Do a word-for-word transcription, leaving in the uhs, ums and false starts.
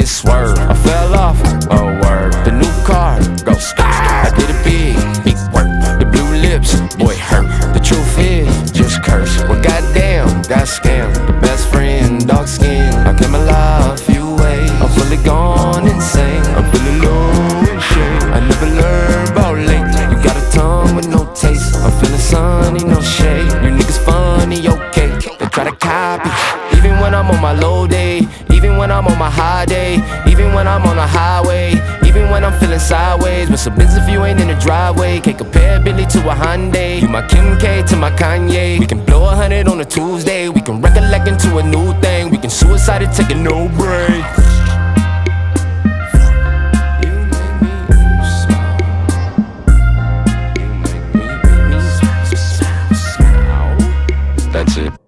get swerved. I fell off, oh word. The new car, go skirt. I did it big, big work. The blue lips, boy hurt. The truth is, just curse. Well, goddamn, got scammed. The best friend, dark skin. I came alive, few ways. I'm fully gone insane. I'm feeling low and shade. I never learned about late. You got a tongue with no taste. I'm feeling sunny, no shade. You niggas funny, okay. They try to copy. Even when I'm on my low day, even when I'm on my high day, even when I'm on the highway, even when I'm feeling sideways. What's a Benz if you ain't in the driveway? Can't compare Billy to a Hyundai. You my Kim K to my Kanye. We can blow a hundred on a Tuesday. We can recollect into a new thing. We can suicide and take a no break. That's it.